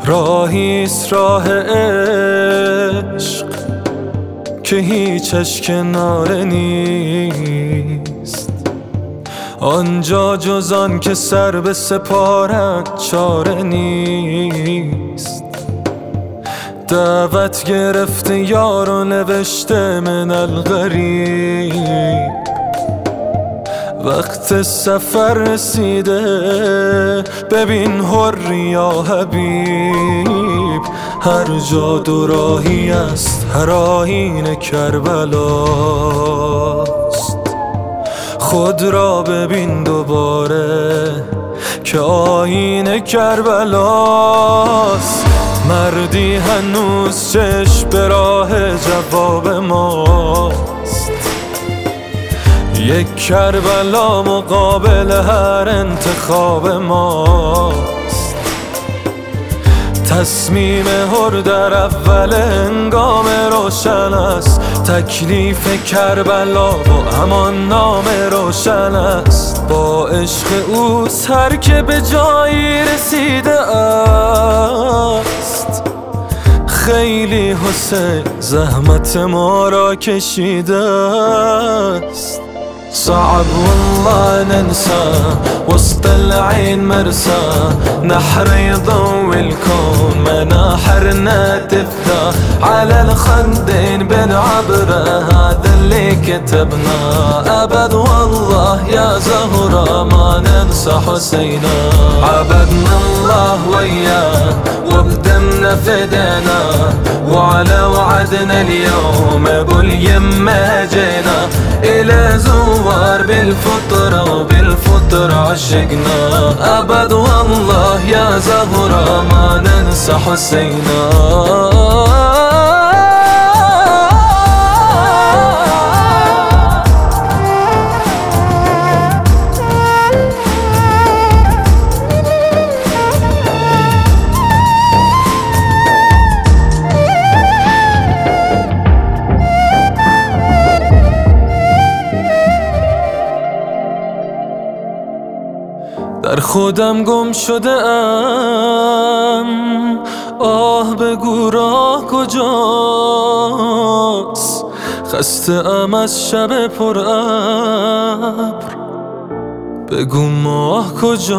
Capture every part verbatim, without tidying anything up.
راهیست راه عشق که هیچش کناره نیست، آنجا جز آن که سر به سپارد چاره نیست. دعوت گرفته یار و نوشته من الغریب، وقت سفر رسیده ببین حر یا حبیب. هر جا دو راهی است، هر آیین کربلاست. خود را ببین دوباره که آیین کربلاست. مردی هنوز چشم به راه جواب ماست، یک کربلا مقابل هر انتخاب ماست. تصمیم حر در اول هنگام روشن است، تکلیف کربلا و همان نام روشن است. با عشق اوست هر که به جایی رسیده است. خیلی حسین زحمت ما را کشیده است. صعب والله ننسى وسط العين مرسى، نحر يضوي الكون مناحرنا تفدى، على الخدين بنعبره هذا اللي كتبنا. أبد والله يا زهرة ما ننسى حسينا، عبدنا الله وياه وبدمنا فدينا، وعلى وعدنا اليوم ابو اليمة جينا. إلى زوار بالفطرة وبالفطرة عشقنا، أبد والله يا زهرة ما ننسى حسينا. در خودم گم شده ام، آه بگو راه کجاست. خسته ام از شب پر ابر، بگو ماه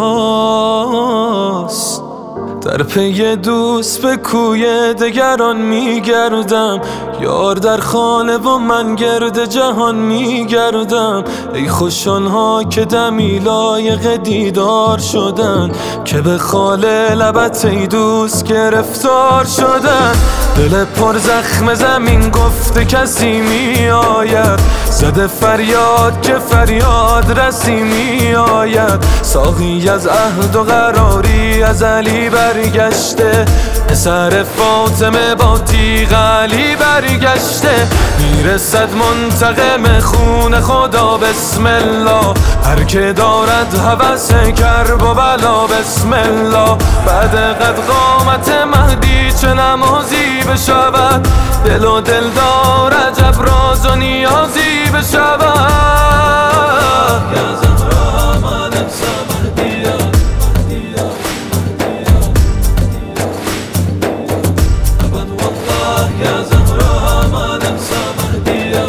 کجاست. در پی دوست به کوی دگران میگردم، یار در خانه و من گرد جهان میگردم. ای خوش آنها که دمی لایق دیدار شدن، که به خال لبت ای دوست گرفتار شدن. دل پر زخم زمین گفته کسی می آید، زده فریاد که فریاد رسی می آید. ساقی از عهد و قراری از علی برگشته، پسر فاطمه با تیغ علی برگشته. میرسد منتقم خون خدا بسم الله، هر که دارد هوس کرب و بلا بسم الله. بعد قد قامت مهدی چه نمازی بشود، دل و دل دار عجب راز و نیازی بشود. یا زهرا ما ننسى مهدی‌ها، ابد والله یا زهرا ما ننسى مهدی‌ها.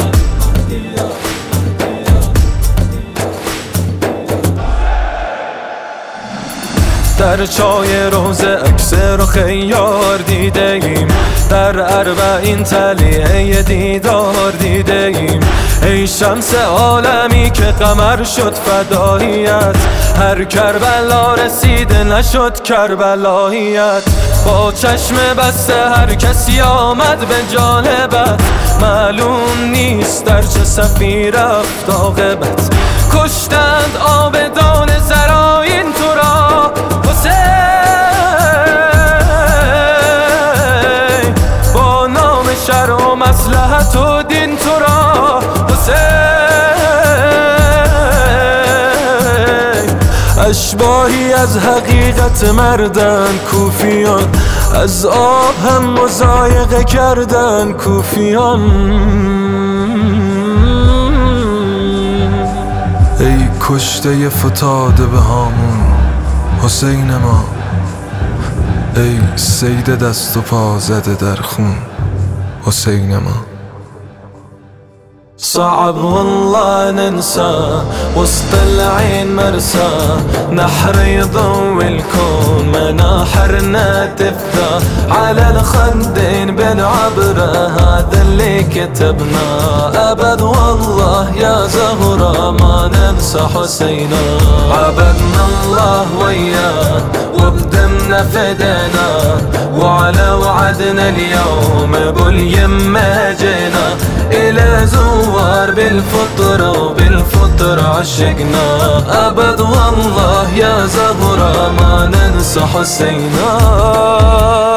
در چای روزه عکس رخ یار دیده ایم، در اربعین تلیه دیدار دیده ایم. ای شمس عالمی که قمر شد فداییت، هر کربلا رسیده نشد کربلاییت. با چشم بسته هر کسی آمد به جانبت، معلوم نیست در چه صفی رفت عاقبت. کشتند آبدان زراین تو را حسین، با نام شرع و مصلحت و دین تو را حسین. اشباهی از حقیقت مردن کوفیان، از آب هم مضایقه کردن کوفیان. ای کشته فتاده به هامون حسین ما، ای سید دست و پا زده در خون حسین ما. صعب والله ننسى وسط العين مرسى، نحر يضوي الكون مناحرنا تفتح على الخدين بالعبرة، هذا اللي كتبنا أبد والله يا زهرة ما ننسى حسينا. عبدنا الله وياه وبدمنا فدينا، وعلى وعدنا اليوم باليمة جينا، إلى زوار بالفطرة وبالفطرة عشقنا، أبد والله يا زهرة ما ننسى حسينا.